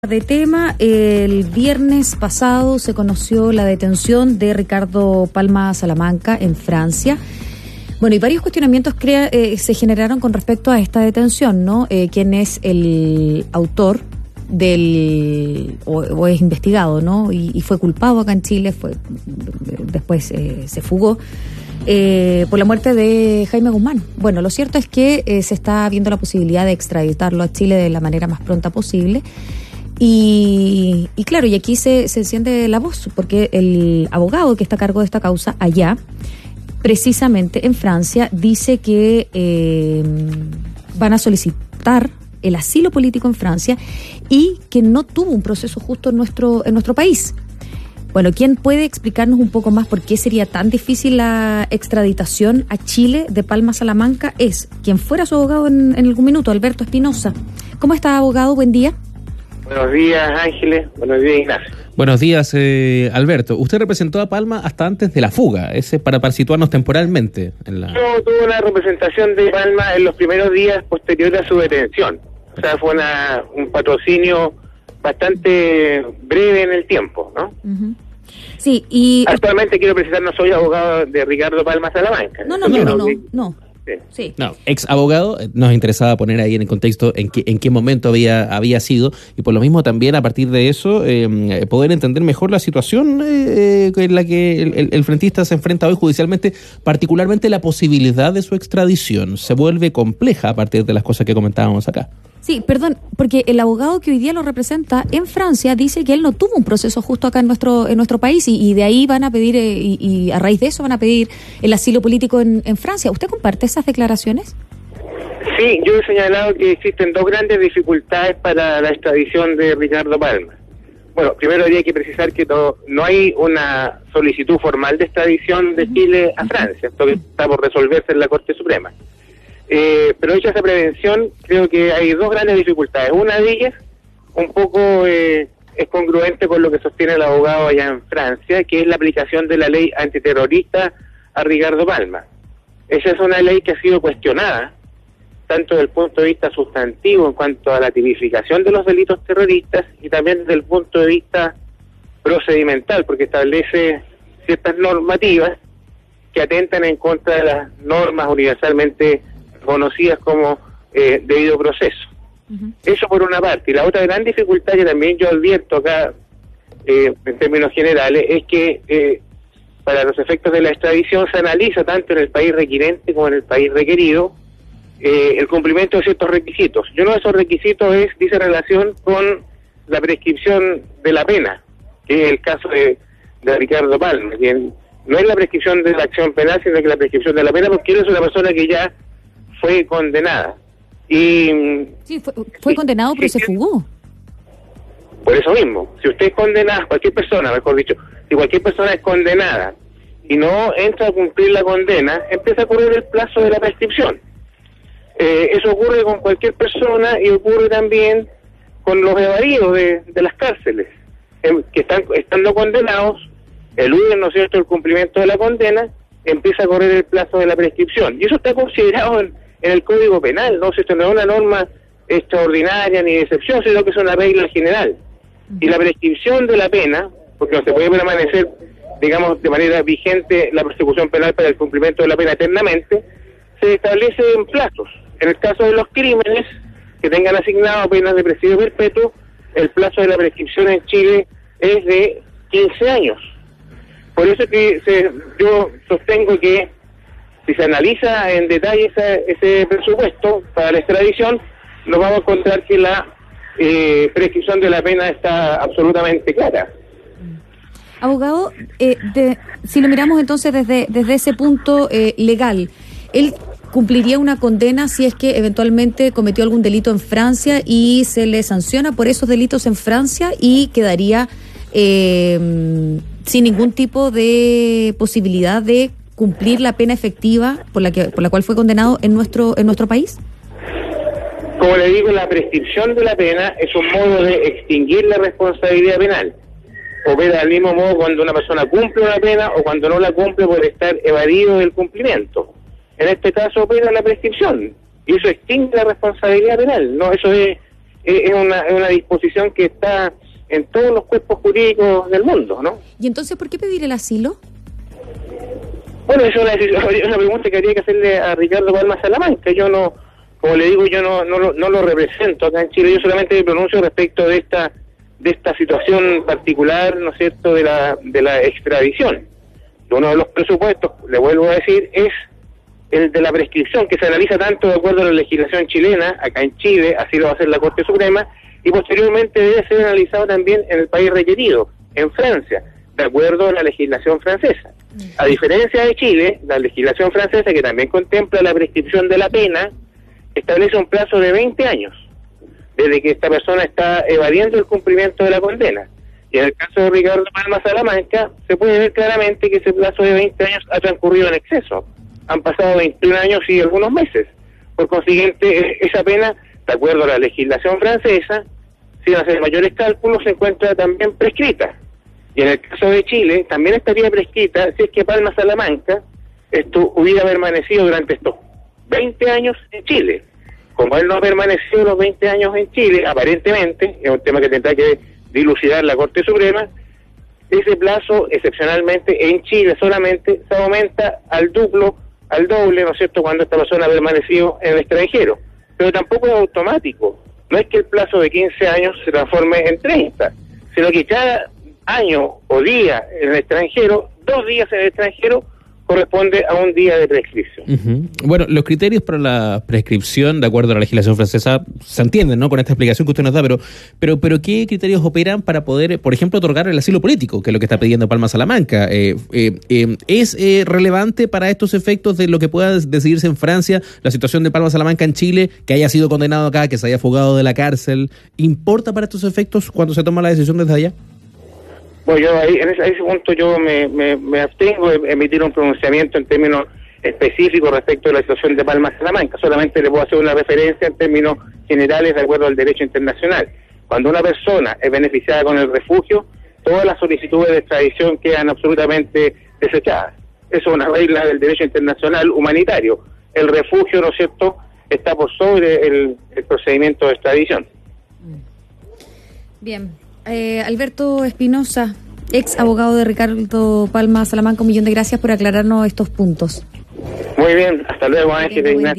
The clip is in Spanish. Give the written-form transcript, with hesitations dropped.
De tema, el viernes pasado se conoció la detención de Ricardo Palma Salamanca en Francia. Bueno, y varios cuestionamientos se generaron con respecto a esta detención, ¿no? ¿Quién es el autor o es investigado, ¿no? Y fue culpado acá en Chile, después se fugó por la muerte de Jaime Guzmán. Bueno, lo cierto es que se está viendo la posibilidad de extraditarlo a Chile de la manera más pronta posible. Y claro, y aquí se enciende la voz, porque el abogado que está a cargo de esta causa allá, precisamente en Francia, dice que van a solicitar el asilo político en Francia y que no tuvo un proceso justo en nuestro país. Bueno, ¿quién puede explicarnos un poco más por qué sería tan difícil la extraditación a Chile de Palma Salamanca? Es quien fuera su abogado en algún minuto, Alberto Espinosa. ¿Cómo está, abogado? Buen día. Buenos días, Ángeles. Buenos días, Ignacio. Buenos días, Alberto. Usted representó a Palma hasta antes de la fuga, para situarnos temporalmente. Yo tuve una representación de Palma en los primeros días posteriores a su detención. O sea, fue un patrocinio bastante breve en el tiempo, ¿no? Uh-huh. Sí, y... Actualmente quiero precisar, no soy abogado de Ricardo Palma Salamanca. No. Sí. No, ex abogado, nos interesaba poner ahí en el contexto en qué momento había sido, y por lo mismo también a partir de eso poder entender mejor la situación en la que el frentista se enfrenta hoy judicialmente, particularmente la posibilidad de su extradición. Se vuelve compleja a partir de las cosas que comentábamos acá. Sí, perdón, porque el abogado que hoy día lo representa en Francia dice que él no tuvo un proceso justo acá en nuestro país y de ahí van a pedir, y a raíz de eso van a pedir el asilo político en Francia. ¿Usted comparte esas declaraciones? Sí, yo he señalado que existen dos grandes dificultades para la extradición de Ricardo Palma. Bueno, primero habría que precisar que no hay una solicitud formal de extradición de Chile a Francia. Esto está por resolverse en la Corte Suprema. Pero hecha esa prevención, creo que hay dos grandes dificultades. Una de ellas, un poco es congruente con lo que sostiene el abogado allá en Francia, que es la aplicación de la ley antiterrorista a Ricardo Palma. Esa es una ley que ha sido cuestionada, tanto desde el punto de vista sustantivo en cuanto a la tipificación de los delitos terroristas y también desde el punto de vista procedimental, porque establece ciertas normativas que atentan en contra de las normas universalmente conocidas como debido proceso. Uh-huh. Eso por una parte. Y la otra gran dificultad que también yo advierto acá, en términos generales, es que para los efectos de la extradición se analiza tanto en el país requirente como en el país requerido el cumplimiento de ciertos requisitos. Y uno de esos requisitos dice relación con la prescripción de la pena, que es el caso de Ricardo Palma, que no es la prescripción de la acción penal, sino que la prescripción de la pena, porque él es una persona que ya fue condenada. Sí, fue condenado, pero se fugó. Por eso mismo, si usted es condenado, cualquier persona, mejor dicho, si cualquier persona es condenada y no entra a cumplir la condena, empieza a correr el plazo de la prescripción. Eso ocurre con cualquier persona y ocurre también con los evadidos de las cárceles, que estando condenados, eluden, ¿no es cierto?, el cumplimiento de la condena, empieza a correr el plazo de la prescripción. Y eso está considerado en el Código Penal, ¿no? Esto no es una norma extraordinaria ni de excepción, sino que es una regla general. Y la prescripción de la pena, porque no se puede permanecer, digamos, de manera vigente la persecución penal para el cumplimiento de la pena eternamente, se establece en plazos. En el caso de los crímenes que tengan asignado penas de presidio perpetuo, el plazo de la prescripción en Chile es de 15 años. Por eso que yo sostengo que si se analiza en detalle ese presupuesto para la extradición, nos vamos a encontrar que la prescripción de la pena está absolutamente clara. Abogado, si lo miramos entonces desde ese punto legal, él cumpliría una condena si es que eventualmente cometió algún delito en Francia y se le sanciona por esos delitos en Francia y quedaría sin ningún tipo de posibilidad de cumplir la pena efectiva por la cual fue condenado en nuestro país. Como le digo, la prescripción de la pena es un modo de extinguir la responsabilidad penal. Opera del mismo modo cuando una persona cumple una pena o cuando no la cumple por estar evadido del cumplimiento. En este caso opera la prescripción y eso extingue la responsabilidad penal. No, eso es es una disposición que está en todos los cuerpos jurídicos del mundo, ¿no? ¿Y entonces por qué pedir el asilo? Bueno, es una pregunta que habría que hacerle a Ricardo Palma Salamanca. Yo no, como le digo, yo no lo represento acá en Chile, yo solamente me pronuncio respecto de esta situación particular, ¿no es cierto?, de la extradición. Uno de los presupuestos, le vuelvo a decir, es el de la prescripción, que se analiza tanto de acuerdo a la legislación chilena, acá en Chile, así lo va a hacer la Corte Suprema, y posteriormente debe ser analizado también en el país requerido, en Francia, de acuerdo a la legislación francesa. A diferencia de Chile, la legislación francesa, que también contempla la prescripción de la pena, establece un plazo de 20 años, desde que esta persona está evadiendo el cumplimiento de la condena. Y en el caso de Ricardo Palma Salamanca, se puede ver claramente que ese plazo de 20 años ha transcurrido en exceso. Han pasado 21 años y algunos meses. Por consiguiente, esa pena, de acuerdo a la legislación francesa, sin hacer mayores cálculos, se encuentra también prescrita. Y en el caso de Chile, también estaría prescrita si es que Palma Salamanca hubiera permanecido durante estos 20 años en Chile. Como él no ha permanecido los 20 años en Chile, aparentemente, es un tema que tendrá que dilucidar la Corte Suprema, ese plazo, excepcionalmente, en Chile solamente se aumenta al doble, ¿no es cierto?, cuando esta persona ha permanecido en el extranjero. Pero tampoco es automático. No es que el plazo de 15 años se transforme en 30, sino que cada año o día en el extranjero, 2 días en el extranjero, corresponde a un día de prescripción. Uh-huh. Bueno, los criterios para la prescripción, de acuerdo a la legislación francesa, se entienden, ¿no?, con esta explicación que usted nos da, pero ¿qué criterios operan para poder, por ejemplo, otorgar el asilo político, que es lo que está pidiendo Palma Salamanca? ¿Es relevante para estos efectos de lo que pueda decidirse en Francia, la situación de Palma Salamanca en Chile, que haya sido condenado acá, que se haya fugado de la cárcel? ¿Importa para estos efectos cuando se toma la decisión desde allá? Bueno, yo ahí, en ese punto yo me abstengo de emitir un pronunciamiento en términos específicos respecto de la situación de Palma Salamanca. Solamente le puedo hacer una referencia en términos generales de acuerdo al derecho internacional. Cuando una persona es beneficiada con el refugio, todas las solicitudes de extradición quedan absolutamente desechadas. Eso es una regla del derecho internacional humanitario. El refugio, ¿no es cierto?, está por sobre el procedimiento de extradición. Bien. Alberto Espinosa, ex abogado de Ricardo Palma Salamanca, un millón de gracias por aclararnos estos puntos. Muy bien, hasta luego, Ángel.